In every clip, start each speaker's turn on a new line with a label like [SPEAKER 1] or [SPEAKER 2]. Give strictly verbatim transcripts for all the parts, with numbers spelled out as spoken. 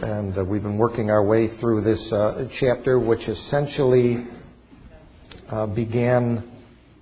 [SPEAKER 1] And uh, we've been working our way through this uh, chapter, which essentially uh, began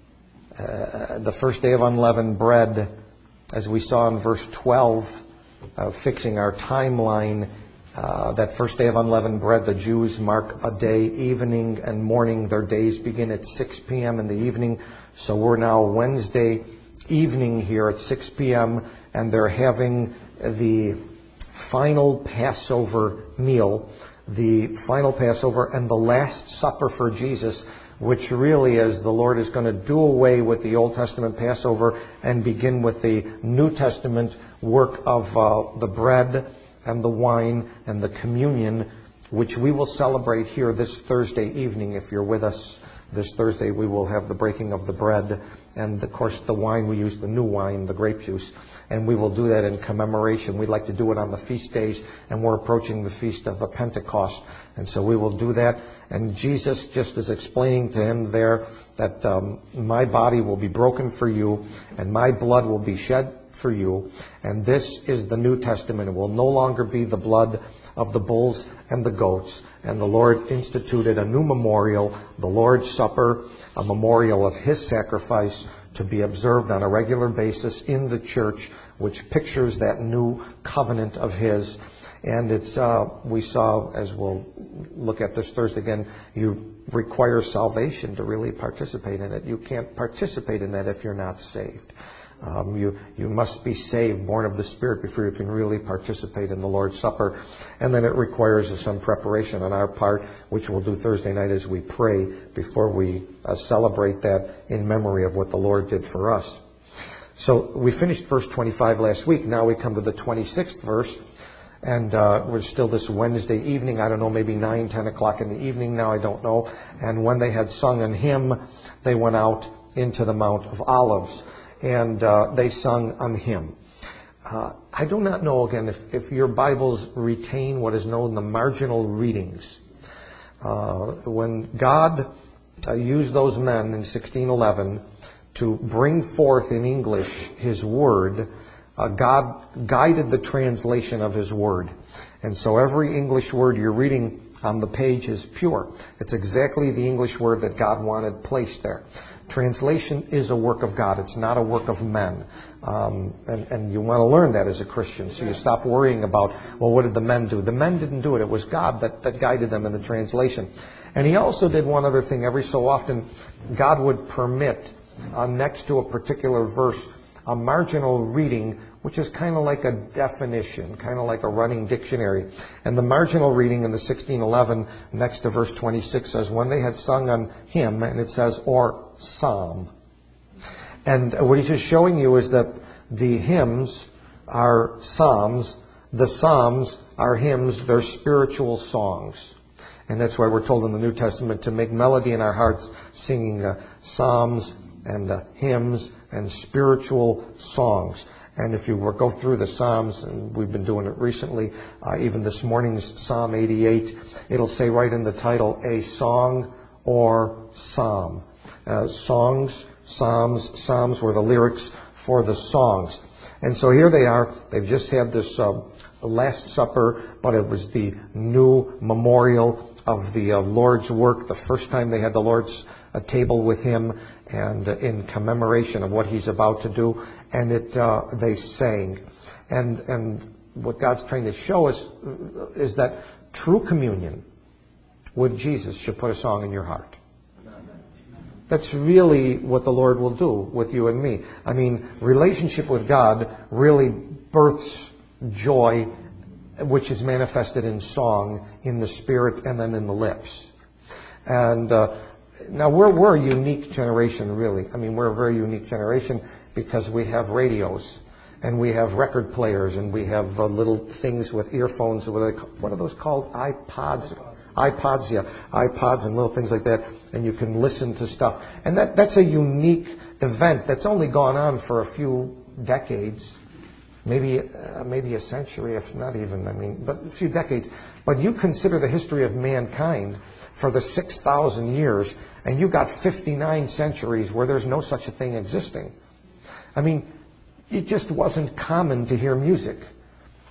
[SPEAKER 1] uh, the first day of unleavened bread, as we saw in verse twelve, uh, fixing our timeline. Uh, that first day of unleavened bread, the Jews mark a day, evening and morning. Their days begin at six p.m. in the evening. So we're now Wednesday evening here at six p.m. and they're having the final Passover meal, the final Passover and the Last Supper for Jesus, which really is the Lord is going to do away with the Old Testament Passover and begin with the New Testament work of uh, the bread and the wine and the communion, which we will celebrate here this Thursday evening. If you're with us this Thursday, we will have the breaking of the bread and, of course, the wine. We use the new wine, the grape juice, and we will do that in commemoration. We'd like to do it on the feast days, and we're approaching the feast of Pentecost, and so we will do that. And Jesus just is explaining to him there that um, my body will be broken for you, and my blood will be shed for you. And this is the New Testament. It will no longer be the blood of the bulls and the goats. And the Lord instituted a new memorial, the Lord's Supper, a memorial of His sacrifice to be observed on a regular basis in the church, which pictures that new covenant of His. And it's uh, we saw, as we'll look at this Thursday again, you require salvation to really participate in it. You can't participate in that if you're not saved. Um, you you must be saved, born of the Spirit, before you can really participate in the Lord's Supper. And then it requires some preparation on our part, which we'll do Thursday night as we pray before we uh, celebrate that in memory of what the Lord did for us. So we finished verse twenty-five last week. Now we come to the twenty-sixth verse. And uh, we're still this Wednesday evening. I don't know, maybe nine, ten o'clock in the evening now. I don't know. And when they had sung an hymn, they went out into the Mount of Olives. And uh, they sung an hymn. Uh, I do not know, again, if, if your Bibles retain what is known the marginal readings. Uh, when God uh, used those men in sixteen eleven to bring forth in English His Word, uh, God guided the translation of His Word. And so every English word you're reading on the page is pure. It's exactly the English word that God wanted placed there. Translation is a work of God. It's not a work of men. Um, and, and you want to learn that as a Christian. So you stop worrying about, well, what did the men do? The men didn't do it. It was God that, that guided them in the translation. And He also did one other thing. Every so often, God would permit, uh, next to a particular verse, a marginal reading, which is kind of like a definition, kind of like a running dictionary. And the marginal reading in the sixteen eleven next to verse twenty-six says, when they had sung an hymn, and it says, or psalm. And what he's just showing you is that the hymns are psalms. The psalms are hymns. They're spiritual songs. And that's why we're told in the New Testament to make melody in our hearts, singing uh, psalms and uh, hymns and spiritual songs. And if you go through the Psalms, and we've been doing it recently, uh, even this morning's Psalm eighty-eight, it'll say right in the title, a song or psalm. Uh, songs, psalms, psalms were the lyrics for the songs. And so here they are. They've just had this uh, Last Supper, but it was the new memorial of the uh, Lord's work, the first time they had the Lord's uh, table with Him, and uh, in commemoration of what He's about to do. And it uh, they sang. And and what God's trying to show us is that true communion with Jesus should put a song in your heart. That's really what the Lord will do with you and me. I mean, relationship with God really births joy, which is manifested in song, in the spirit, and then in the lips. And uh, now we're we're a unique generation, really. I mean, we're a very unique generation because we have radios, and we have record players, and we have uh, little things with earphones. What are, they, what are those called? iPods. iPods, yeah, iPods and little things like that, and you can listen to stuff. And that that's a unique event that's only gone on for a few decades, maybe uh, maybe a century, if not even, I mean, but a few decades. But you consider the history of mankind for the six thousand years, and you got fifty-nine centuries where there's no such a thing existing. I mean, it just wasn't common to hear music.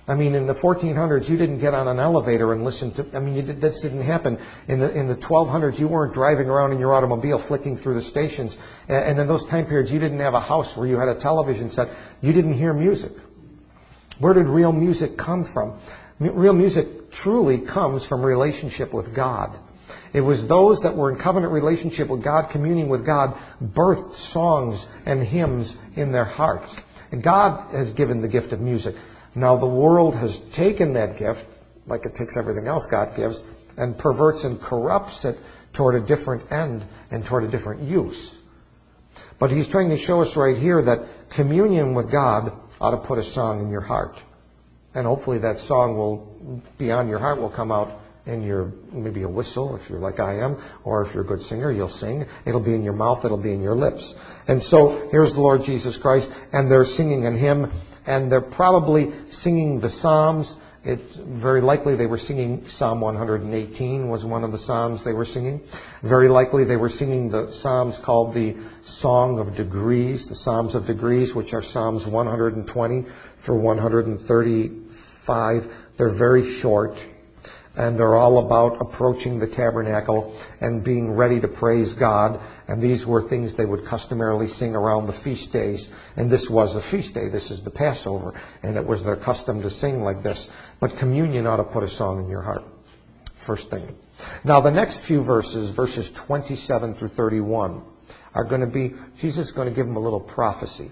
[SPEAKER 1] I mean, in the fourteen hundreds, you didn't get on an elevator and listen to, I mean, you did, that didn't happen. In the, in the twelve hundreds, you weren't driving around in your automobile flicking through the stations. And, and in those time periods, you didn't have a house where you had a television set. You didn't hear music. Where did real music come from? Real music truly comes from relationship with God. It was those that were in covenant relationship with God, communing with God, birthed songs and hymns in their hearts. And God has given the gift of music. Now the world has taken that gift, like it takes everything else God gives, and perverts and corrupts it toward a different end and toward a different use. But he's trying to show us right here that communion with God ought to put a song in your heart. And hopefully that song will, beyond your heart, will come out in your, maybe a whistle, if you're like I am, or if you're a good singer, you'll sing. It'll be in your mouth, it'll be in your lips. And so, here's the Lord Jesus Christ, and they're singing a hymn, and they're probably singing the Psalms. It's very likely they were singing Psalm one eighteen was one of the Psalms they were singing. Very likely they were singing the Psalms called the Song of Degrees, the Psalms of Degrees, which are Psalms one twenty through one thirty-five. They're very short, and they're all about approaching the tabernacle and being ready to praise God. And these were things they would customarily sing around the feast days. And this was a feast day. This is the Passover. And it was their custom to sing like this. But communion ought to put a song in your heart. First thing. Now the next few verses, verses twenty-seven through thirty-one, are going to be, Jesus is going to give them a little prophecy.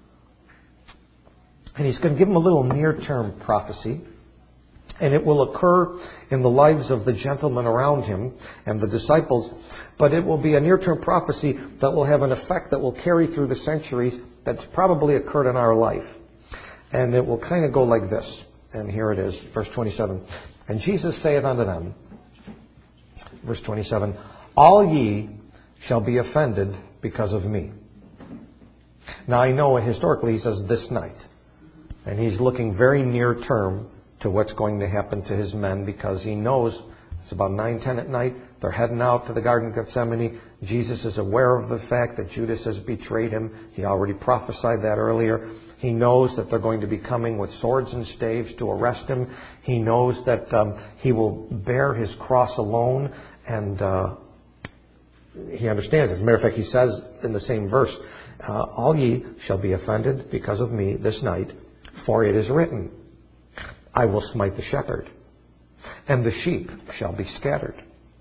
[SPEAKER 1] And he's going to give them a little near-term prophecy. And it will occur in the lives of the gentlemen around him and the disciples. But it will be a near-term prophecy that will have an effect that will carry through the centuries that's probably occurred in our life. And it will kind of go like this. And here it is, verse twenty-seven. And Jesus saith unto them, verse twenty-seven, all ye shall be offended because of me. Now I know historically he says this night. And he's looking very near term to what's going to happen to his men, because he knows it's about nine ten at night. They're heading out to the Garden of Gethsemane. Jesus is aware of the fact that Judas has betrayed him. He already prophesied that earlier. He knows that they're going to be coming with swords and staves to arrest him. He knows that um, he will bear his cross alone, and uh, he understands. As a matter of fact, he says in the same verse, uh, all ye shall be offended because of me this night, for it is written, I will smite the shepherd, and the sheep shall be scattered.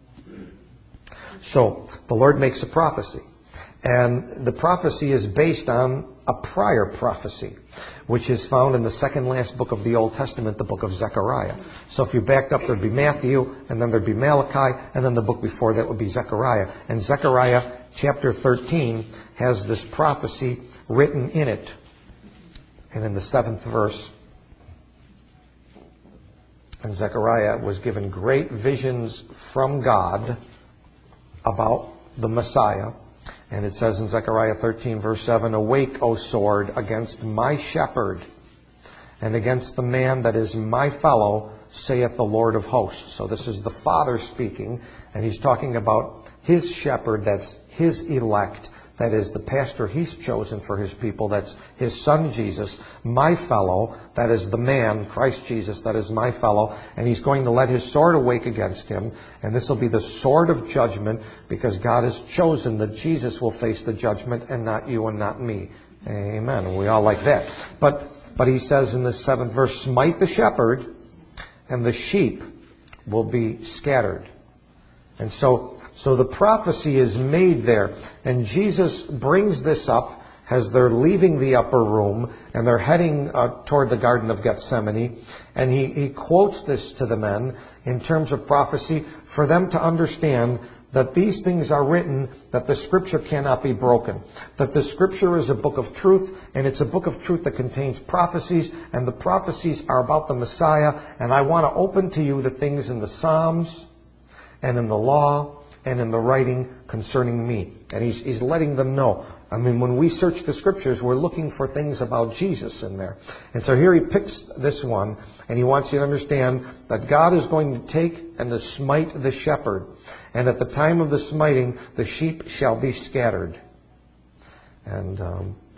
[SPEAKER 1] So, the Lord makes a prophecy. And the prophecy is based on a prior prophecy, which is found in the second last book of the Old Testament, the book of Zechariah. So if you backed up, there'd be Matthew, and then there'd be Malachi, and then the book before that would be Zechariah. And Zechariah chapter thirteen has this prophecy written in it. And in the seventh verse, and Zechariah was given great visions from God about the Messiah. And it says in Zechariah thirteen verse seven, awake, O sword, against my shepherd, and against the man that is my fellow, saith the Lord of hosts. So this is the Father speaking, and he's talking about his shepherd, that's his elect. That is the pastor he's chosen for his people. That's his son Jesus, my fellow. That is the man, Christ Jesus, that is my fellow. And he's going to let his sword awake against him. And this will be the sword of judgment, because God has chosen that Jesus will face the judgment and not you and not me. Amen. And we all like that. But, but he says in the seventh verse, smite the shepherd, and the sheep will be scattered. And so, so the prophecy is made there. And Jesus brings this up as they're leaving the upper room and they're heading uh, toward the Garden of Gethsemane. And he, he quotes this to the men in terms of prophecy for them to understand that these things are written, that the Scripture cannot be broken. That the Scripture is a book of truth, and it's a book of truth that contains prophecies, and the prophecies are about the Messiah. And I want to open to you the things in the Psalms and in the law and in the writing concerning me. And he's, he's letting them know. I mean, when we search the Scriptures, we're looking for things about Jesus in there. And so here he picks this one, and he wants you to understand that God is going to take and to smite the shepherd. And at the time of the smiting, the sheep shall be scattered. And um,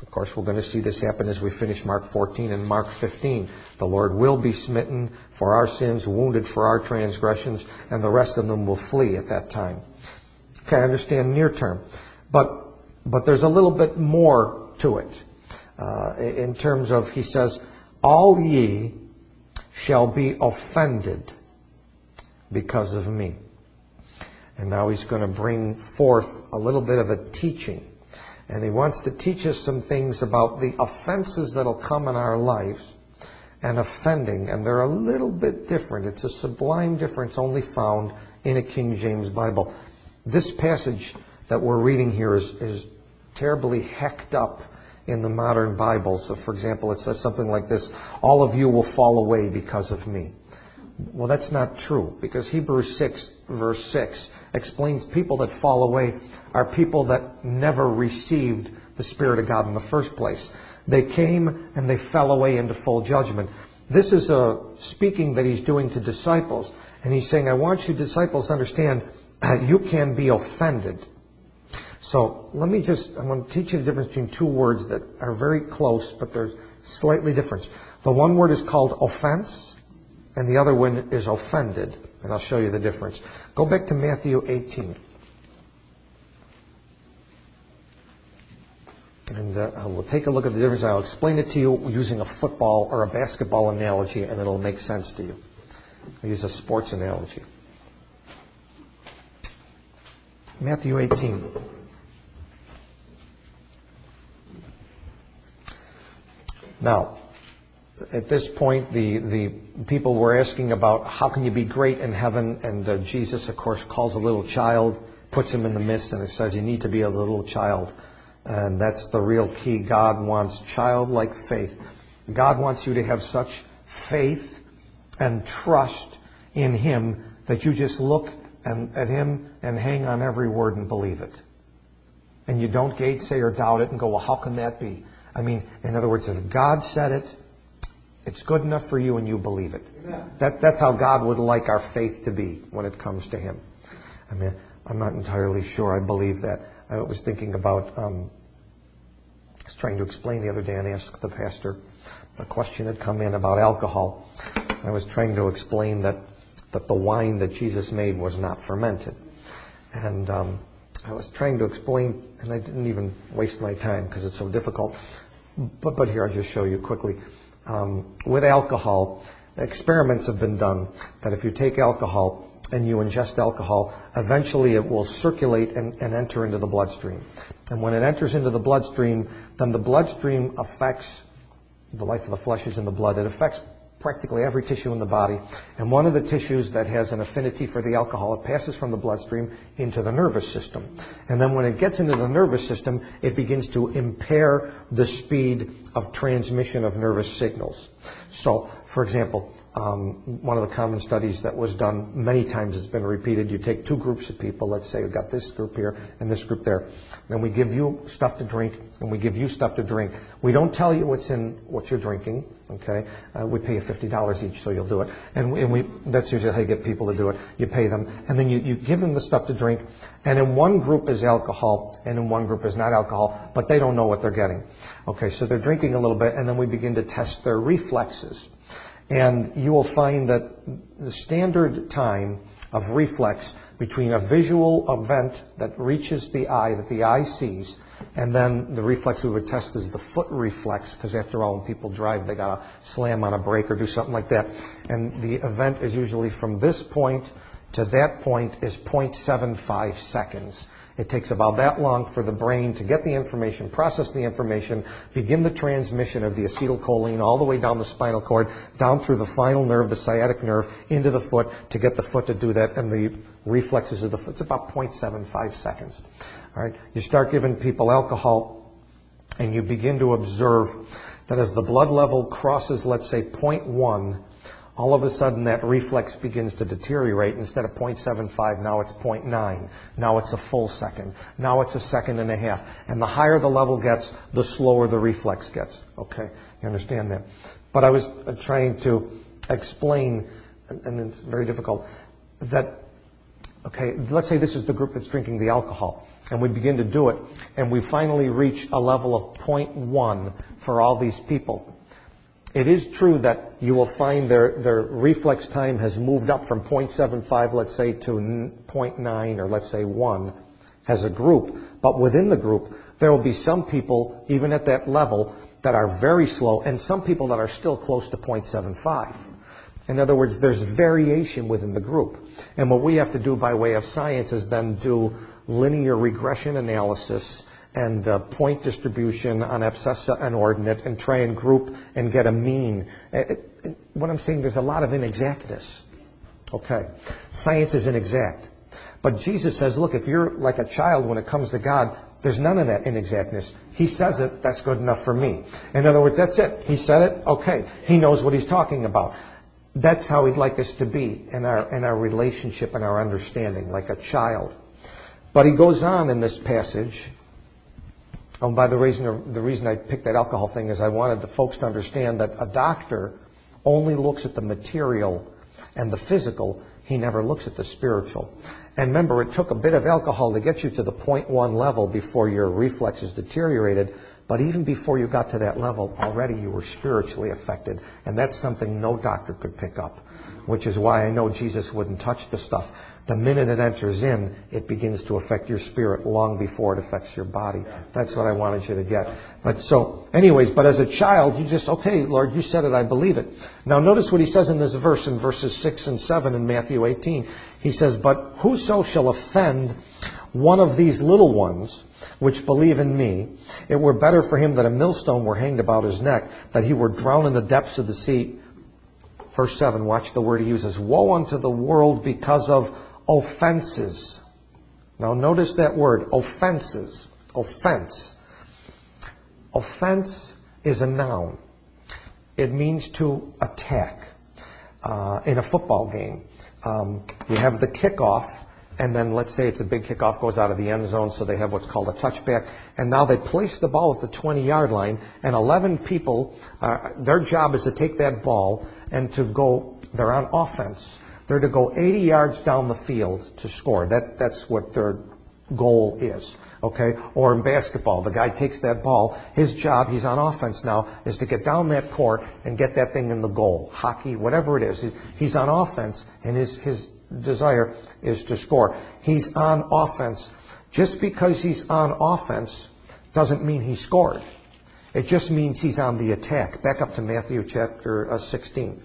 [SPEAKER 1] Of course, we're going to see this happen as we finish Mark fourteen and Mark fifteen. The Lord will be smitten for our sins, wounded for our transgressions, and the rest of them will flee at that time. Okay, I understand near term. But, but there's a little bit more to it. Uh, in terms of, he says, all ye shall be offended because of me. And now he's going to bring forth a little bit of a teaching. And he wants to teach us some things about the offenses that'll come in our lives and offending. And they're a little bit different. It's a sublime difference only found in a King James Bible. This passage that we're reading here is, is terribly hecked up in the modern Bibles. So, for example, it says something like this: all of you will fall away because of me. Well, that's not true, because Hebrews six, verse six, explains people that fall away are people that never received the Spirit of God in the first place. They came and they fell away into full judgment. This is a speaking that he's doing to disciples. And he's saying, I want you disciples to understand, uh, you can be offended. So let me just, I'm going to teach you the difference between two words that are very close, but they're slightly different. The one word is called offense, and the other one is offended. And I'll show you the difference. Go back to Matthew eighteen. And uh, we'll take a look at the difference. I'll explain it to you using a football or a basketball analogy, and it'll make sense to you. I'll use a sports analogy. Matthew eighteen. Now, at this point, the, the people were asking about how can you be great in heaven, and uh, Jesus, of course, calls a little child, puts him in the midst, and it says you need to be a little child. And that's the real key. God wants childlike faith. God wants you to have such faith and trust in Him that you just look and, at Him and hang on every word and believe it. And you don't gainsay or doubt it and go, well, how can that be? I mean, in other words, if God said it, it's good enough for you and you believe it. That, that's how God would like our faith to be when it comes to Him. I mean, I'm not entirely sure I believe that. I was thinking about, um, I was trying to explain the other day and asked the pastor, a question had come in about alcohol. I was trying to explain that, that the wine that Jesus made was not fermented. And um, I was trying to explain, and I didn't even waste my time because it's so difficult. But, but here, I'll just show you quickly. Um, with alcohol, experiments have been done that if you take alcohol and you ingest alcohol, eventually it will circulate and, and enter into the bloodstream. And when it enters into the bloodstream, then the bloodstream affects, the life of the flesh is in the blood, it affects practically every tissue in the body. And one of the tissues that has an affinity for the alcohol, it passes from the bloodstream into the nervous system. And then when it gets into the nervous system, it begins to impair the speed of transmission of nervous signals. So, for example, um, one of the common studies that was done many times, has been repeated. You take two groups of people. Let's say we've got this group here and this group there. Then we give you stuff to drink and we give you stuff to drink. We don't tell you what's in what you're drinking. Okay, uh, we pay you fifty dollars each, so you'll do it. And we, and we that's usually how you get people to do it. You pay them, and then you, you give them the stuff to drink. And in one group is alcohol, and in one group is not alcohol, but they don't know what they're getting. Okay, so they're drinking a little bit, and then we begin to test their reflexes. And you will find that the standard time of reflex between a visual event that reaches the eye, that the eye sees, and then the reflex we would test is the foot reflex, because after all, when people drive, they got to slam on a brake or do something like that. And the event is usually from this point to that point is zero point seven five seconds. It takes about that long for the brain to get the information, process the information, begin the transmission of the acetylcholine all the way down the spinal cord, down through the final nerve, the sciatic nerve, into the foot to get the foot to do that, and the reflexes of the foot. It's about zero point seven five seconds. All right. You start giving people alcohol, and you begin to observe that as the blood level crosses, let's say, zero point one, all of a sudden that reflex begins to deteriorate. Instead of zero point seven five, now it's zero point nine. Now it's a full second. Now it's a second and a half. And the higher the level gets, the slower the reflex gets. Okay? You understand that? But I was trying to explain, and it's very difficult, that, okay, let's say this is the group that's drinking the alcohol. And we begin to do it. And we finally reach a level of zero point one for all these people. It is true that you will find their, their reflex time has moved up from zero point seven five, let's say, to zero point nine or let's say one as a group. But within the group, there will be some people, even at that level, that are very slow, and some people that are still close to zero point seven five. In other words, there's variation within the group. And what we have to do by way of science is then do linear regression analysis and uh, point distribution on abscissa and ordinate and try and group and get a mean. It, it, what I'm saying, there's a lot of inexactness. Okay. Science is inexact. But Jesus says, look, if you're like a child when it comes to God, there's none of that inexactness. He says it, that's good enough for me. In other words, that's it. He said it, okay. He knows what he's talking about. That's how he'd like us to be in our in our relationship and our understanding, like a child. But he goes on in this passage. Oh, by the reason the reason I picked that alcohol thing is I wanted the folks to understand that a doctor only looks at the material and the physical. He never looks at the spiritual. And remember, it took a bit of alcohol to get you to the zero point one level before your reflexes deteriorated. But even before you got to that level, already you were spiritually affected. And that's something no doctor could pick up, which is why I know Jesus wouldn't touch the stuff. The minute it enters in, it begins to affect your spirit long before it affects your body. That's what I wanted you to get. But so, anyways, but as a child, you just, okay, Lord, you said it, I believe it. Now notice what he says in this verse, in verses six and seven in Matthew eighteen. He says, but whoso shall offend one of these little ones which believe in me, it were better for him that a millstone were hanged about his neck, that he were drowned in the depths of the sea. Verse seven, watch the word he uses. Woe unto the world because of offenses. Now notice that word, offenses. Offense. Offense is a noun. It means to attack. Uh, in a football game, um, you have the kickoff, and then let's say it's a big kickoff, goes out of the end zone, so they have what's called a touchback. And now they place the ball at the twenty-yard line, and eleven people, uh, their job is to take that ball and to go, they're on offense. They're to go eighty yards down the field to score. That, that's what their goal is. Okay? Or in basketball, the guy takes that ball. His job, he's on offense now, is to get down that court and get that thing in the goal. Hockey, whatever it is. He's on offense, and his, his desire is to score. He's on offense. Just because he's on offense doesn't mean he scored. It just means he's on the attack. Back up to Matthew chapter uh, sixteen.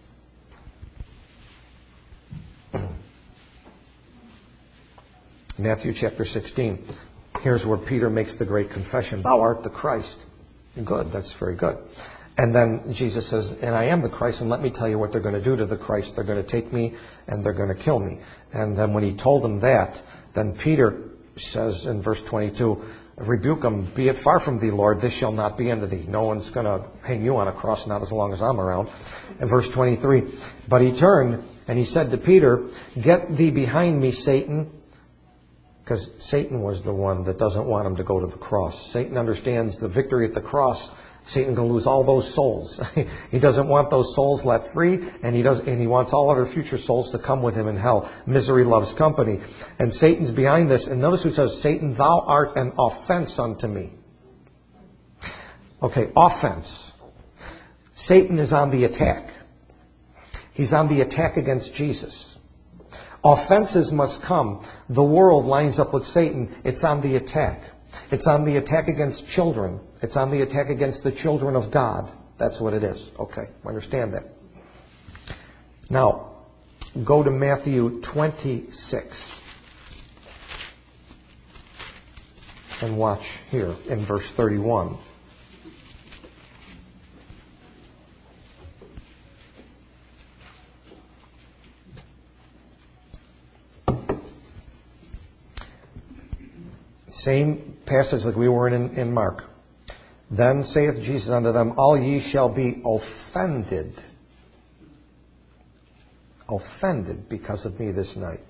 [SPEAKER 1] Matthew chapter sixteen. Here's where Peter makes the great confession. Thou art the Christ. Good, that's very good. And then Jesus says, and I am the Christ, and let me tell you what they're going to do to the Christ. They're going to take me, and they're going to kill me. And then when he told them that, then Peter says in verse twenty-two, rebuke them, be it far from thee, Lord, this shall not be unto thee. No one's going to hang you on a cross, not as long as I'm around. And verse twenty-three, but he turned, and he said to Peter, get thee behind me, Satan. Because Satan was the one that doesn't want him to go to the cross. Satan understands the victory at the cross. Satan can lose all those souls. He doesn't want those souls let free, and he does, and he wants all other future souls to come with him in hell. Misery loves company. And Satan's behind this. And notice who says, Satan, thou art an offense unto me. Okay, offense. Satan is on the attack. He's on the attack against Jesus. Offenses must come. The world lines up with Satan. It's on the attack. It's on the attack against children. It's on the attack against the children of God. That's what it is. Okay, understand that. Now, go to Matthew twenty-six. And watch here in verse thirty-one. Same passage like we were in in Mark. Then saith Jesus unto them, all ye shall be offended. Offended because of me this night.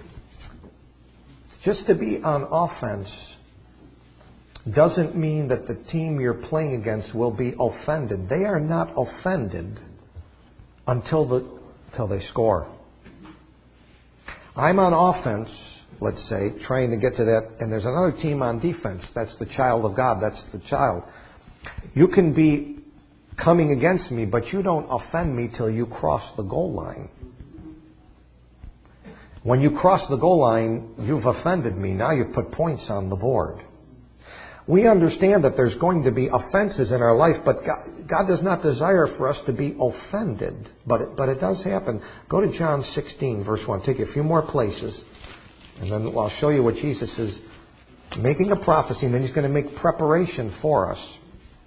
[SPEAKER 1] Just to be on offense doesn't mean that the team you're playing against will be offended. They are not offended until the until they score. I'm on offense let's say, trying to get to that, and there's another team on defense. That's the child of God. That's the child. You can be coming against me, but you don't offend me till you cross the goal line. When you cross the goal line, you've offended me. Now you've put points on the board. We understand that there's going to be offenses in our life, but God, God does not desire for us to be offended. But it, but it does happen. Go to John sixteen, verse one. Take you a few more places, and then I'll show you what Jesus is making a prophecy, and then He's going to make preparation for us.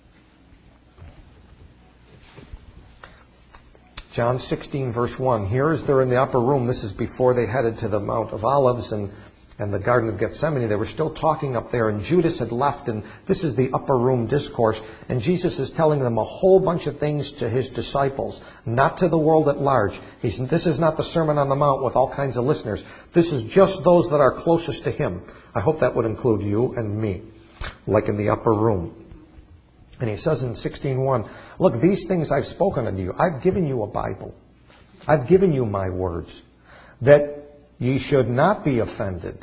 [SPEAKER 1] John sixteen, verse one. Here is they're in the upper room. This is before they headed to the Mount of Olives and, and the Garden of Gethsemane. They were still talking up there, and Judas had left, and this is the upper room discourse. And Jesus is telling them a whole bunch of things to His disciples, not to the world at large. He's, this is not the Sermon on the Mount with all kinds of listeners. This is just those that are closest to Him. I hope that would include you and me, like in the upper room. And He says in sixteen one, look, these things I've spoken unto you. I've given you a Bible. I've given you my words, that ye should not be offended.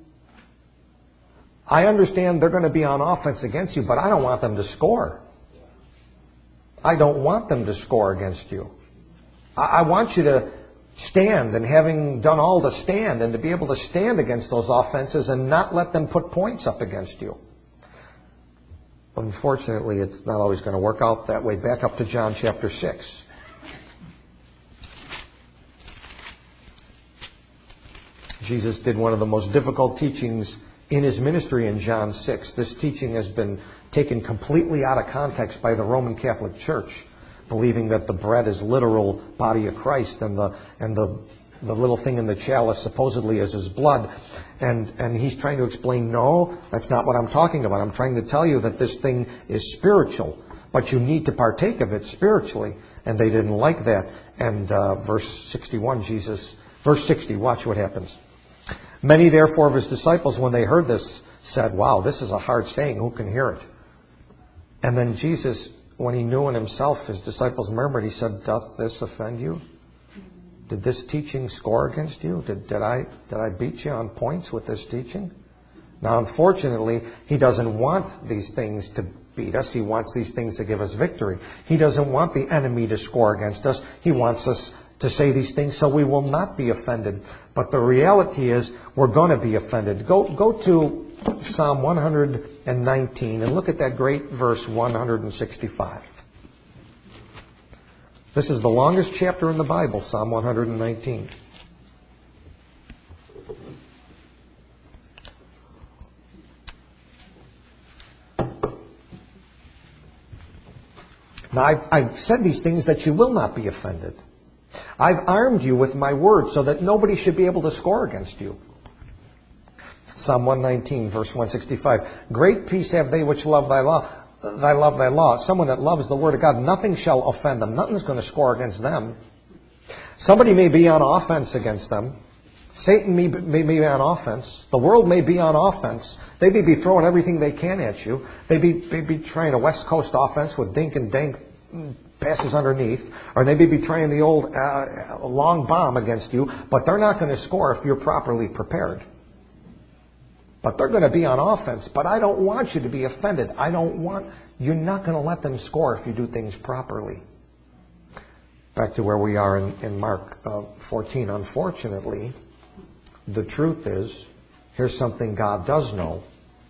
[SPEAKER 1] I understand they're going to be on offense against you, but I don't want them to score. I don't want them to score against you. I, I want you to stand, and having done all to stand, and to be able to stand against those offenses and not let them put points up against you. Unfortunately, it's not always going to work out that way. Back up to John chapter six. Jesus did one of the most difficult teachings in His ministry in John six. This teaching has been taken completely out of context by the Roman Catholic Church, believing that the bread is literal body of Christ, and the and the the little thing in the chalice supposedly is His blood. And, and He's trying to explain, no, that's not what I'm talking about. I'm trying to tell you that this thing is spiritual, but you need to partake of it spiritually. And they didn't like that. And uh, verse sixty-one, Jesus, verse sixty, watch what happens. Many therefore of His disciples, when they heard this, said, wow, this is a hard saying. Who can hear it? And then Jesus, when He knew in Himself, His disciples murmured, He said, doth this offend you? Did this teaching score against you? Did, did I did I beat you on points with this teaching? Now, unfortunately, He doesn't want these things to beat us. He wants these things to give us victory. He doesn't want the enemy to score against us. He wants us to say these things so we will not be offended. But the reality is we're going to be offended. Go, go to Psalm one nineteen and look at that great verse one sixty-five. This is the longest chapter in the Bible, Psalm one nineteen. Now, I've, I've said these things that you will not be offended. I've armed you with my word so that nobody should be able to score against you. Psalm one nineteen, verse one sixty-five. Great peace have they which love thy law. Thy love, thy law. Someone that loves the Word of God, nothing shall offend them. Nothing's going to score against them. Somebody may be on offense against them. Satan may, may be on offense. The world may be on offense. They may be throwing everything they can at you. They may be, may be trying a West Coast offense with dink and dank passes underneath. Or they may be trying the old uh, long bomb against you. But they're not going to score if you're properly prepared. But they're going to be on offense. But I don't want you to be offended. I don't want... You're not going to let them score if you do things properly. Back to where we are in, in Mark uh, fourteen. Unfortunately, the truth is, here's something God does know.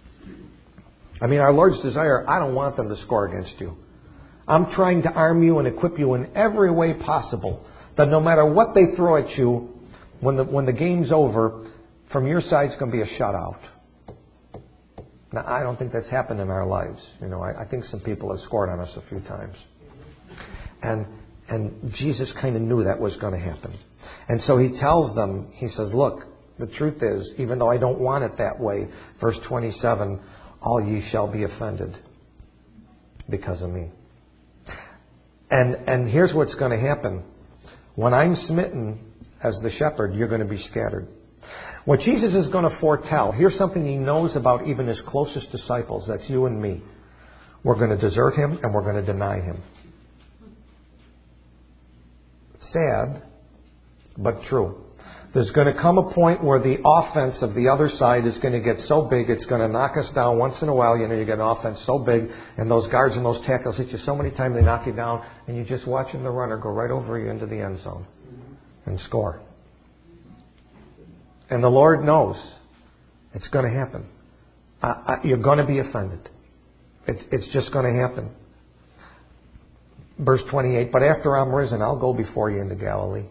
[SPEAKER 1] I mean, our Lord's desire, I don't want them to score against you. I'm trying to arm you and equip you in every way possible, that no matter what they throw at you, when the, when the game's over, from your side it's going to be a shutout. Now, I don't think that's happened in our lives. You know, I, I think some people have scored on us a few times. And and Jesus kind of knew that was going to happen. And so He tells them, He says, look, the truth is, even though I don't want it that way, verse twenty-seven, all ye shall be offended because of me. And and here's what's going to happen. When I'm smitten as the shepherd, you're going to be scattered. What Jesus is going to foretell, here's something He knows about even His closest disciples, that's you and me. We're going to desert Him and we're going to deny Him. Sad, but true. There's going to come a point where the offense of the other side is going to get so big, it's going to knock us down once in a while. You know, you get an offense so big, and those guards and those tackles hit you so many times they knock you down, and you're just watching the runner go right over you into the end zone and score. And the Lord knows it's going to happen. I, I, you're going to be offended. It, it's just going to happen. Verse twenty-eight, but after I'm risen, I'll go before you into Galilee.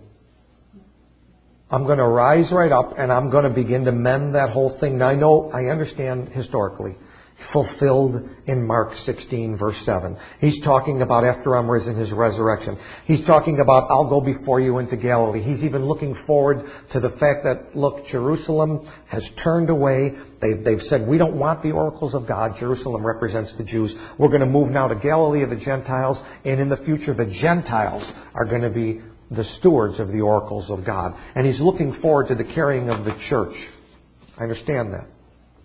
[SPEAKER 1] I'm going to rise right up and I'm going to begin to mend that whole thing. Now I know, I understand historically, fulfilled in Mark sixteen verse seven. He's talking about after I'm risen, His resurrection. He's talking about I'll go before you into Galilee. He's even looking forward to the fact that, look, Jerusalem has turned away. They've, they've said, we don't want the oracles of God. Jerusalem represents the Jews. We're going to move now to Galilee of the Gentiles. And in the future, the Gentiles are going to be the stewards of the oracles of God. And He's looking forward to the carrying of the church. I understand that.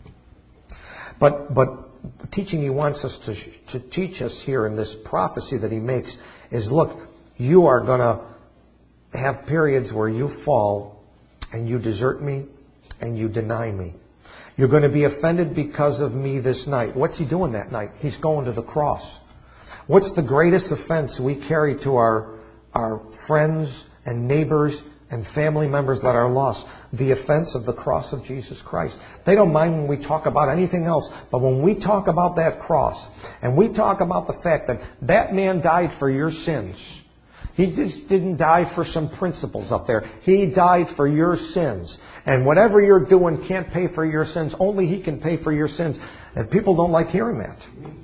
[SPEAKER 1] But but teaching He wants us to, to teach us here in this prophecy that He makes is, look, you are going to have periods where you fall and you desert me and you deny me. You're going to be offended because of me this night. What's He doing that night? He's going to the cross. What's the greatest offense we carry to our our friends and neighbors and family members that are lost? The offense of the cross of Jesus Christ. They don't mind when we talk about anything else, but when we talk about that cross, and we talk about the fact that that man died for your sins. He just didn't die for some principles up there. He died for your sins. And whatever you're doing can't pay for your sins. Only He can pay for your sins. And people don't like hearing that.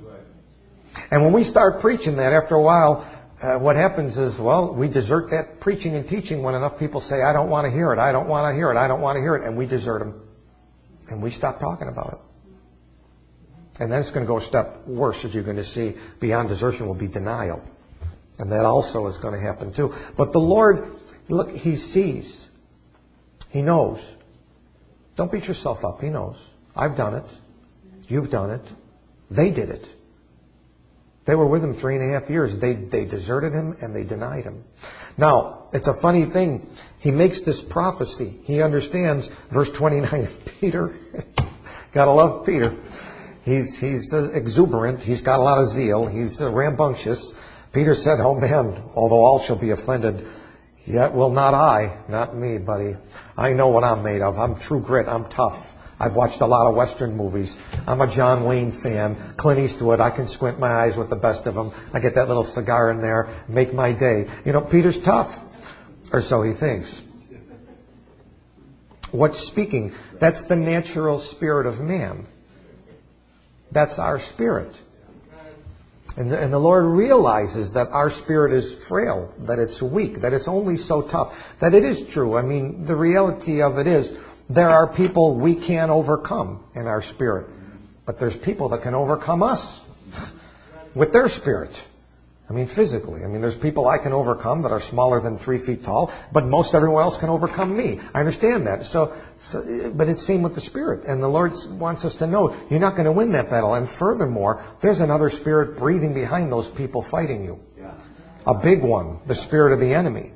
[SPEAKER 1] And when we start preaching that, after a while, Uh, what happens is, well, we desert that preaching and teaching when enough people say, I don't want to hear it, I don't want to hear it, I don't want to hear it, and we desert them. And we stop talking about it. And then it's going to go a step worse, as you're going to see. Beyond desertion will be denial. And that also is going to happen too. But the Lord, look, He sees. He knows. Don't beat yourself up. He knows. I've done it. You've done it. They did it. They were with Him three and a half years. They they deserted Him and they denied Him. Now, it's a funny thing. He makes this prophecy. He understands, verse twenty-nine, Peter, gotta love Peter. He's he's uh, exuberant. He's got a lot of zeal. He's uh, rambunctious. Peter said, oh man, although all shall be offended, yet will not I, not me, buddy. I know what I'm made of. I'm true grit. I'm tough. I've watched a lot of Western movies. I'm a John Wayne fan. Clint Eastwood, I can squint my eyes with the best of them. I get that little cigar in there, make my day. You know, Peter's tough. Or so he thinks. What's speaking? That's the natural spirit of man. That's our spirit. And the, and the Lord realizes that our spirit is frail, that it's weak, that it's only so tough. That it is true. I mean, the reality of it is, there are people we can't overcome in our spirit. But there's people that can overcome us with their spirit. I mean, physically. I mean, there's people I can overcome that are smaller than three feet tall, but most everyone else can overcome me. I understand that. So, so but it's same with the spirit. And the Lord wants us to know you're not going to win that battle. And furthermore, there's another spirit breathing behind those people fighting you. A big one. The spirit of the enemy.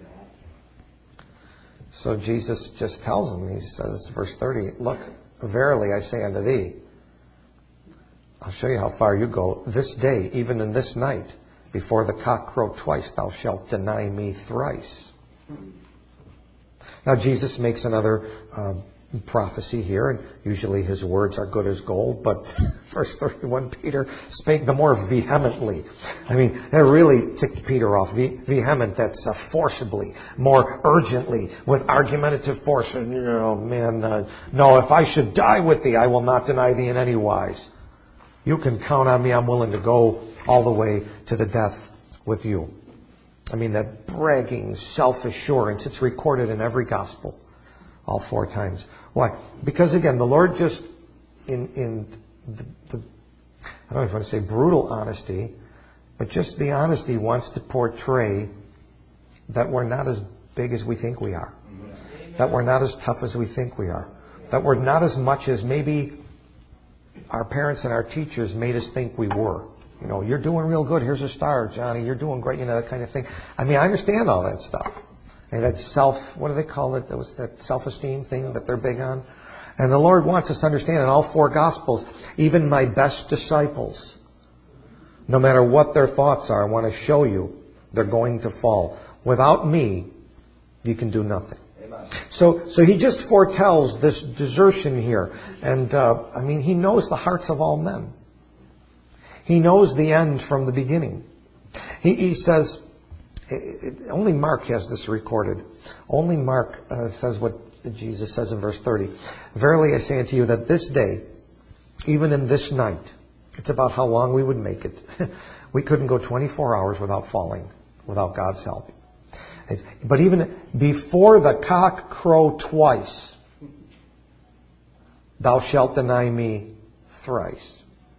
[SPEAKER 1] So Jesus just tells them, He says, verse thirty, look, verily I say unto thee, I'll show you how far you go. This day, even in this night, before the cock crow twice, thou shalt deny me thrice. Now Jesus makes another uh, prophecy here, and usually His words are good as gold, but verse thirty-one, Peter spake the more vehemently. I mean, that really ticked Peter off. Ve- vehement, that's uh, forcibly, more urgently, with argumentative force. And, you know, man, uh, no, if I should die with thee, I will not deny thee in any wise. You can count on me. I'm willing to go all the way to the death with you. I mean, that bragging self-assurance, it's recorded in every gospel. All four times. Why? Because again, the Lord just, in in the, the, I don't know if I want to say brutal honesty, but just the honesty wants to portray that we're not as big as we think we are. Amen. That we're not as tough as we think we are. That we're not as much as maybe our parents and our teachers made us think we were. You know, you're doing real good. Here's a star, Johnny. You're doing great. You know, that kind of thing. I mean, I understand all that stuff. And that self, what do they call it? That was that self-esteem thing that they're big on. And the Lord wants us to understand in all four Gospels, even my best disciples, no matter what their thoughts are, I want to show you they're going to fall. Without me, you can do nothing. Amen. So, so he just foretells this desertion here. And, uh, I mean, he knows the hearts of all men. He knows the end from the beginning. He, he says, it, it, only Mark has this recorded. Only Mark uh, says what Jesus says in verse thirty. Verily I say unto you that this day, even in this night, it's about how long we would make it. We couldn't go twenty-four hours without falling, without God's help. But even before the cock crow twice, thou shalt deny me thrice.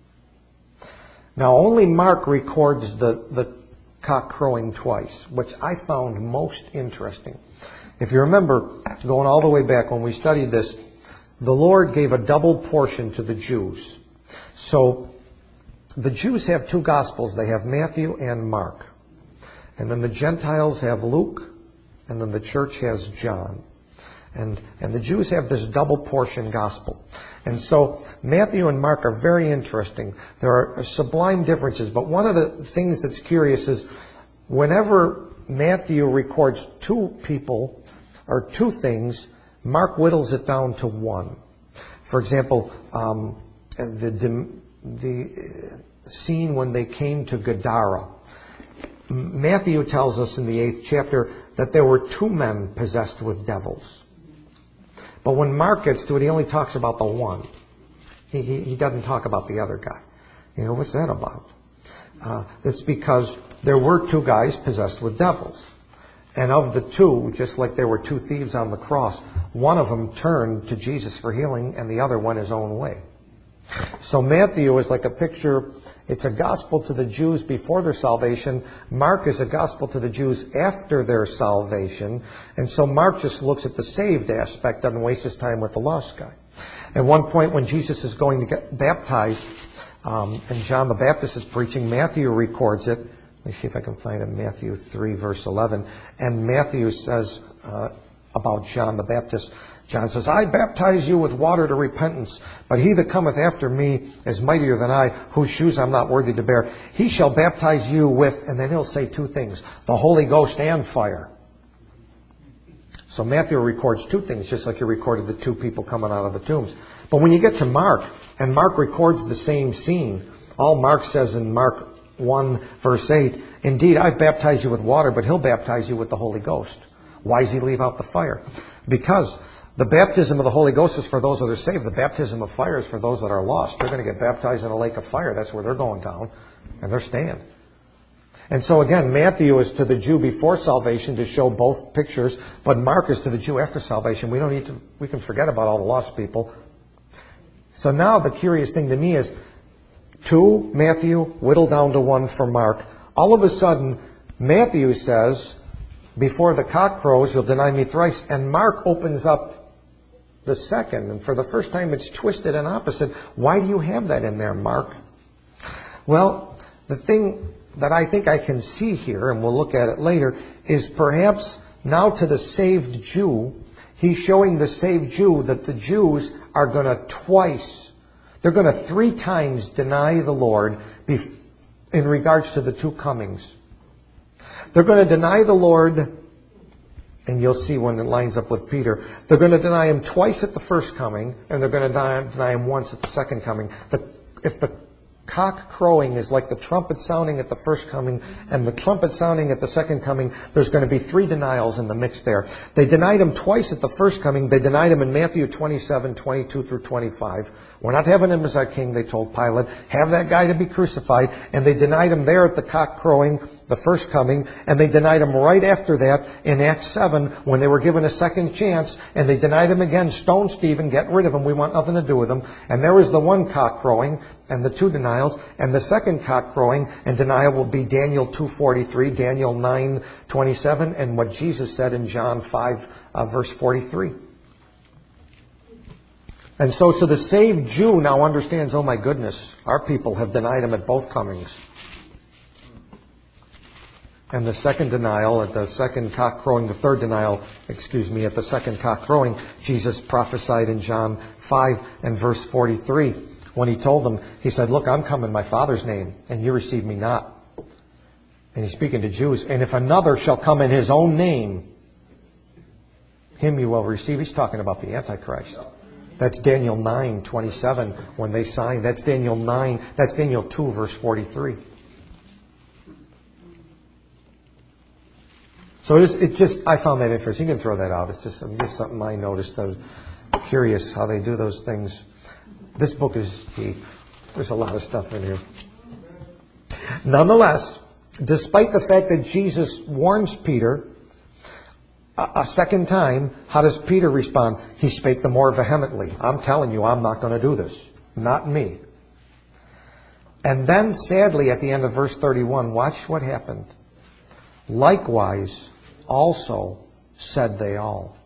[SPEAKER 1] Now only Mark records the, the cock crowing twice, which I found most interesting. If you remember, going all the way back when we studied this, the Lord gave a double portion to the Jews. So the Jews have two Gospels. They have Matthew and Mark. And then the Gentiles have Luke. And then the church has John. And, and the Jews have this double portion Gospel. And so Matthew and Mark are very interesting. There are sublime differences. But one of the things that's curious is whenever Matthew records two people or two things, Mark whittles it down to one. For example, um, the, the scene when they came to Gadara. Matthew tells us in the eighth chapter that there were two men possessed with devils. But when Mark gets to it, he only talks about the one. He, he, he doesn't talk about the other guy. You know, what's that about? Uh, it's because there were two guys possessed with devils. And of the two, just like there were two thieves on the cross, one of them turned to Jesus for healing and the other went his own way. So Matthew is like a picture. It's a gospel to the Jews before their salvation. Mark is a gospel to the Jews after their salvation. And so Mark just looks at the saved aspect, doesn't waste his time with the lost guy. At one point when Jesus is going to get baptized, um, and John the Baptist is preaching, Matthew records it. Let me see if I can find it. Matthew three, verse eleven. And Matthew says uh, about John the Baptist, John says, I baptize you with water to repentance, but he that cometh after me is mightier than I, whose shoes I'm not worthy to bear. He shall baptize you with, and then he'll say two things, the Holy Ghost and fire. So Matthew records two things, just like he recorded the two people coming out of the tombs. But when you get to Mark, and Mark records the same scene, all Mark says in Mark one, verse eight, indeed, I baptize you with water, but he'll baptize you with the Holy Ghost. Why does he leave out the fire? Because the baptism of the Holy Ghost is for those that are saved. The baptism of fire is for those that are lost. They're going to get baptized in a lake of fire. That's where they're going down. And they're staying. And so again, Matthew is to the Jew before salvation to show both pictures, but Mark is to the Jew after salvation. We don't need to, we can forget about all the lost people. So now the curious thing to me is, two, Matthew, whittled down to one for Mark. All of a sudden, Matthew says, before the cock crows, you'll deny me thrice. And Mark opens up the second. And for the first time, it's twisted and opposite. Why do you have that in there, Mark? Well, the thing that I think I can see here, and we'll look at it later, is perhaps now to the saved Jew, he's showing the saved Jew that the Jews are going to twice, they're going to three times deny the Lord in regards to the two comings. They're going to deny the Lord, and you'll see when it lines up with Peter, they're going to deny Him twice at the first coming, and they're going to deny, deny Him once at the second coming. The, if the cock crowing is like the trumpet sounding at the first coming and the trumpet sounding at the second coming, there's going to be three denials in the mix there. They denied Him twice at the first coming. They denied Him in Matthew twenty-seven, twenty-two through twenty-five. We're not having Him as our king, they told Pilate. Have that guy to be crucified. And they denied Him there at the cock crowing, the first coming. And they denied Him right after that in Acts seven when they were given a second chance. And they denied Him again. Stone Stephen, get rid of him. We want nothing to do with him. And there was the one cock crowing and the two denials. And the second cock crowing and denial will be Daniel two forty-three, Daniel nine twenty-seven, and what Jesus said in John five, uh, verse forty-three. And so, so the saved Jew now understands, oh my goodness, our people have denied Him at both comings. And the second denial, at the second cock crowing, the third denial, excuse me, at the second cock crowing, Jesus prophesied in John five and verse forty-three. When he told them, he said, look, I'm come in my Father's name, and you receive me not. And he's speaking to Jews. And if another shall come in his own name, him you will receive. He's talking about the Antichrist. That's Daniel nine twenty-seven when they signed. That's Daniel nine. That's Daniel two verse forty-three. So it, is, it just, I found that interesting. You can throw that out. It's just, just something I noticed. I was curious how they do those things. This book is deep. There's a lot of stuff in here. Nonetheless, despite the fact that Jesus warns Peter a, a second time, how does Peter respond? He spake the more vehemently. I'm telling you, I'm not going to do this. Not me. And then, sadly, at the end of verse thirty-one, watch what happened. Likewise, also said they all.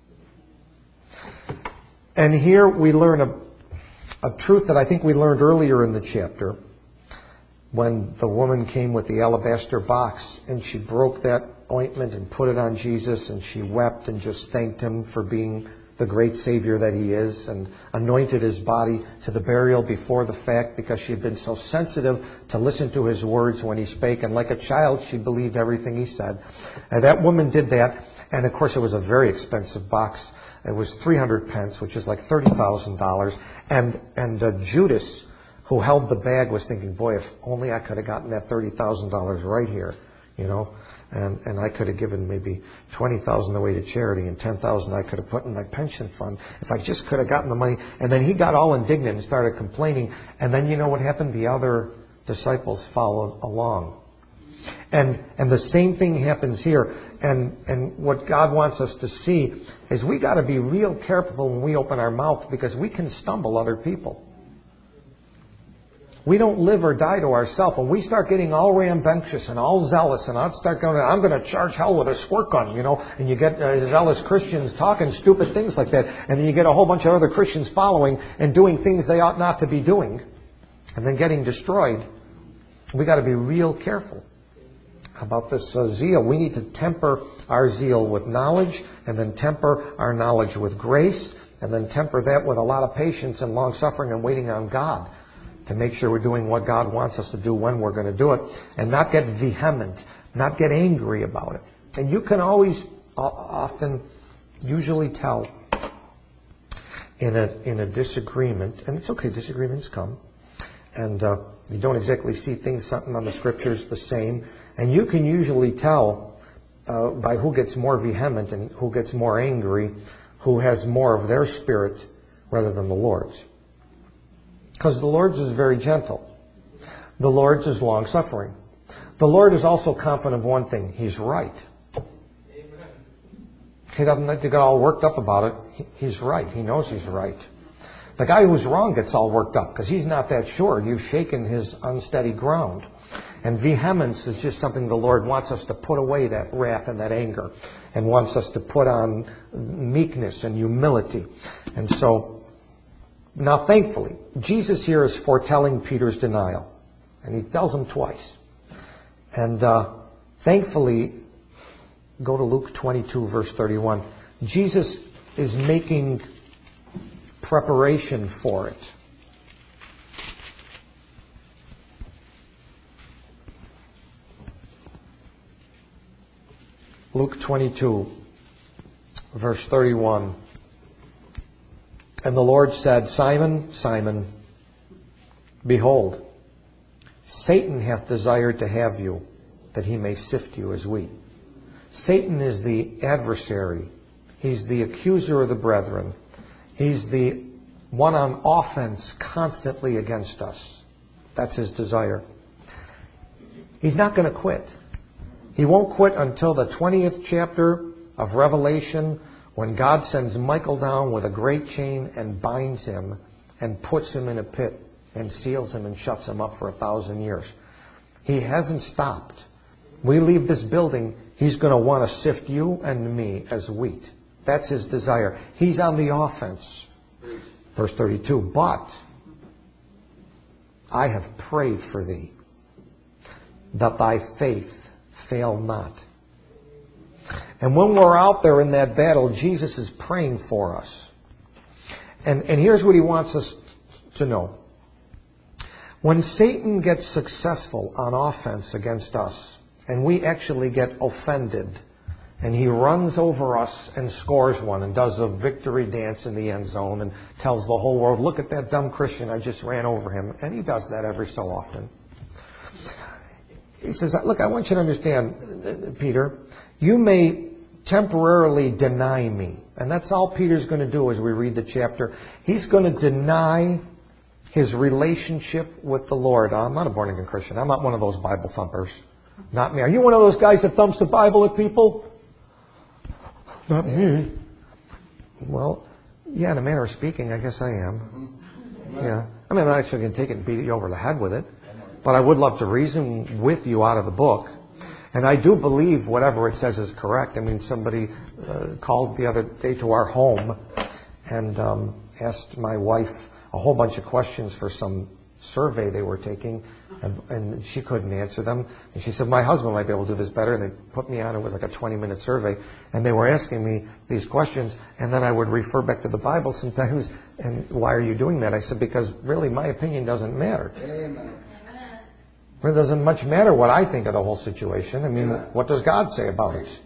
[SPEAKER 1] And here we learn a, a truth that I think we learned earlier in the chapter when the woman came with the alabaster box and she broke that ointment and put it on Jesus and she wept and just thanked him for being the great Savior that he is and anointed his body to the burial before the fact because she had been so sensitive to listen to his words when he spake. And like a child, she believed everything he said. And that woman did that. And of course, it was a very expensive box. It was three hundred pence, which is like thirty thousand dollars. And, and uh, Judas, who held the bag, was thinking, boy, if only I could have gotten that thirty thousand dollars right here, you know. And, and I could have given maybe twenty thousand dollars away to charity and ten thousand dollars I could have put in my pension fund. If I just could have gotten the money. And then he got all indignant and started complaining. And then you know what happened? The other disciples followed along. And and the same thing happens here. And and what God wants us to see is we got to be real careful when we open our mouth because we can stumble other people. We don't live or die to ourselves. When we start getting all rambunctious and all zealous and I start going, I'm going to charge hell with a squirt gun, you know, and you get uh, zealous Christians talking stupid things like that, and then you get a whole bunch of other Christians following and doing things they ought not to be doing, and then getting destroyed. We got to be real careful about this uh, zeal. We need to temper our zeal with knowledge, and then temper our knowledge with grace, and then temper that with a lot of patience and long suffering and waiting on God to make sure we're doing what God wants us to do when we're going to do it, and not get vehement, not get angry about it. And you can always, uh, often, usually tell in a in a disagreement, and it's okay, disagreements come, and uh, you don't exactly see things, something on the Scriptures the same, and you can usually tell uh, by who gets more vehement and who gets more angry, who has more of their spirit rather than the Lord's. Because the Lord's is very gentle. The Lord's is long-suffering. The Lord is also confident of one thing. He's right. Amen. He doesn't get all worked up about it. He's right. He knows he's right. The guy who's wrong gets all worked up because he's not that sure. You've shaken his unsteady ground. And vehemence is just something the Lord wants us to put away, that wrath and that anger, and wants us to put on meekness and humility. And so, now, thankfully, Jesus here is foretelling Peter's denial. And he tells him twice. And uh, thankfully, go to Luke twenty-two, verse thirty-one. Jesus is making preparation for it. Luke twenty-two, verse thirty-one. And the Lord said, Simon, Simon, behold, Satan hath desired to have you, that he may sift you as wheat. Satan is the adversary. He's the accuser of the brethren. He's the one on offense constantly against us. That's his desire. He's not going to quit. He won't quit until the twentieth chapter of Revelation, when God sends Michael down with a great chain and binds him and puts him in a pit and seals him and shuts him up for a thousand years. He hasn't stopped. We leave this building, he's going to want to sift you and me as wheat. That's his desire. He's on the offense. Verse thirty-two, but I have prayed for thee, that thy faith fail not. And when we're out there in that battle, Jesus is praying for us. And, and here's what he wants us to know. When Satan gets successful on offense against us, and we actually get offended, and he runs over us and scores one and does a victory dance in the end zone and tells the whole world, look at that dumb Christian, I just ran over him. And he does that every so often. He says, look, I want you to understand, Peter, you may temporarily deny me. And that's all Peter's going to do as we read the chapter. He's going to deny his relationship with the Lord. I'm not a born-again Christian. I'm not one of those Bible thumpers. Not me. Are you one of those guys that thumps the Bible at people? Not me. Well, yeah, in a manner of speaking, I guess I am. Yeah. I mean, I'm not actually going to take it and beat you over the head with it. But I would love to reason with you out of the book. And I do believe whatever it says is correct. I mean, somebody uh, called the other day to our home and um, asked my wife a whole bunch of questions for some survey they were taking, and, and she couldn't answer them. And she said, my husband might be able to do this better. And they put me on. It was like a twenty-minute survey. And they were asking me these questions. And then I would refer back to the Bible sometimes. And why are you doing that? I said, because really my opinion doesn't matter. Amen. It doesn't much matter what I think of the whole situation. I mean, what does God say about it?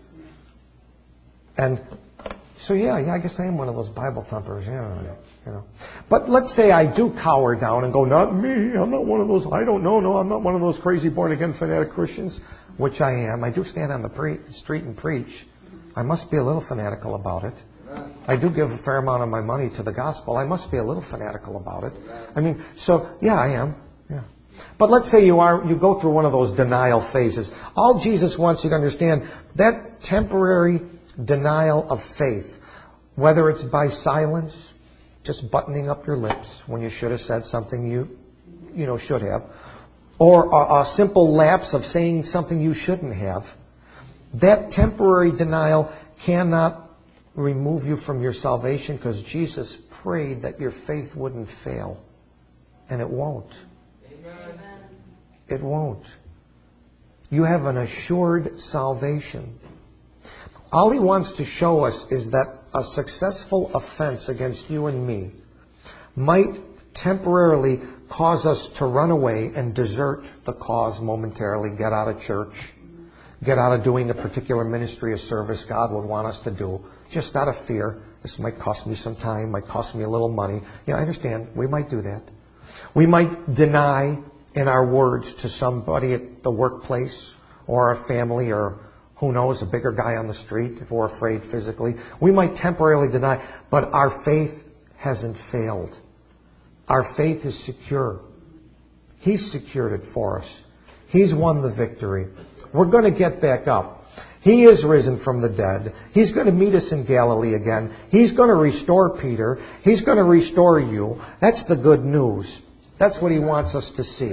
[SPEAKER 1] And so, yeah, yeah, I guess I am one of those Bible thumpers. Yeah, you know. But let's say I do cower down and go, not me. I'm not one of those. I don't know. No, I'm not one of those crazy born-again fanatic Christians, which I am. I do stand on the pre- street and preach. I must be a little fanatical about it. I do give a fair amount of my money to the gospel. I must be a little fanatical about it. I mean, so, yeah, I am. Yeah. But let's say you are, you go through one of those denial phases. All Jesus wants you to understand, that temporary denial of faith, whether it's by silence, just buttoning up your lips when you should have said something you, you know, should have, or a, a simple lapse of saying something you shouldn't have, that temporary denial cannot remove you from your salvation, because Jesus prayed that your faith wouldn't fail. And it won't. Amen. It won't. You have an assured salvation. All he wants to show us is that a successful offense against you and me might temporarily cause us to run away and desert the cause momentarily, get out of church, get out of doing a particular ministry or service God would want us to do, just out of fear. This might cost me some time, might cost me a little money. Yeah, I understand. We might do that. We might deny in our words to somebody at the workplace or our family, or who knows, a bigger guy on the street if we're afraid physically. We might temporarily deny, but our faith hasn't failed. Our faith is secure. He's secured it for us. He's won the victory. We're going to get back up. He is risen from the dead. He's going to meet us in Galilee again. He's going to restore Peter. He's going to restore you. That's the good news. That's what he wants us to see.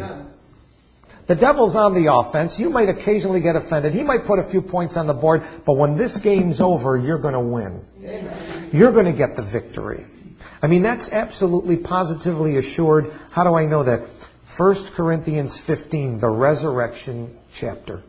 [SPEAKER 1] The devil's on the offense. You might occasionally get offended. He might put a few points on the board, but when this game's over, you're going to win. Amen. You're going to get the victory. I mean, that's absolutely positively assured. How do I know that? First Corinthians fifteen, the resurrection chapter.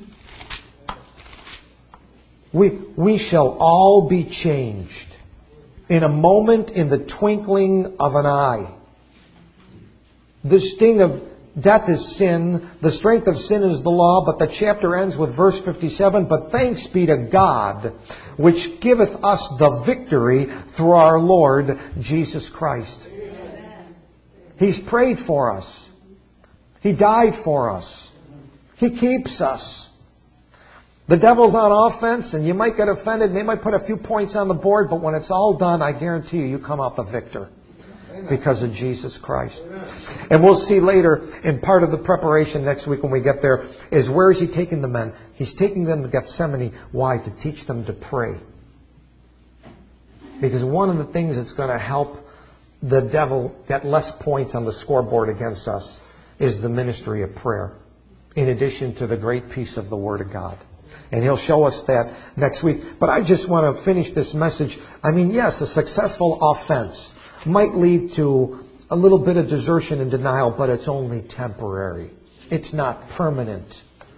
[SPEAKER 1] We, we shall all be changed in a moment, in the twinkling of an eye. The sting of death is sin. The strength of sin is the law. But the chapter ends with verse fifty-seven. But thanks be to God, which giveth us the victory through our Lord Jesus Christ. Amen. He's prayed for us. He died for us. He keeps us. The devil's on offense, and you might get offended, and they might put a few points on the board, but when it's all done, I guarantee you, you come out the victor. Because of Jesus Christ. And we'll see later in part of the preparation next week when we get there, is where is he taking the men? He's taking them to Gethsemane. Why? To teach them to pray. Because one of the things that's going to help the devil get less points on the scoreboard against us is the ministry of prayer, in addition to the great peace of the Word of God. And he'll show us that next week. But I just want to finish this message. I mean, yes, a successful offense might lead to a little bit of desertion and denial, but it's only temporary. It's not permanent.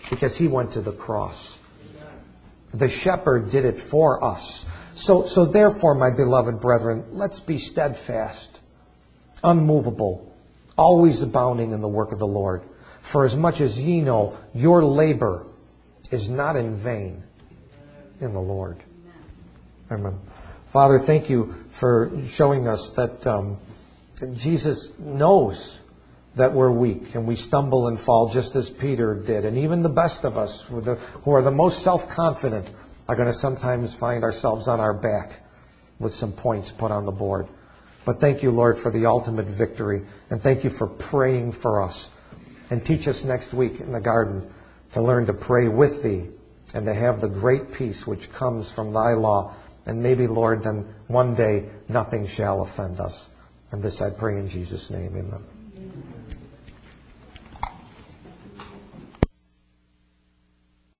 [SPEAKER 1] because He went to the cross. The shepherd did it for us. So, so therefore, my beloved brethren, let's be steadfast, unmovable, always abounding in the work of the Lord. For as much as ye know, your labor is not in vain in the Lord. Amen. Father, thank you for showing us that um, Jesus knows that we're weak and we stumble and fall just as Peter did. And even the best of us, who are the, who are the most self-confident, are going to sometimes find ourselves on our back with some points put on the board. But thank you, Lord, for the ultimate victory. And thank you for praying for us. And teach us next week in the garden to learn to pray with Thee and to have the great peace which comes from Thy law. And maybe, Lord, then one day nothing shall offend us. And this I pray in Jesus' name. Amen.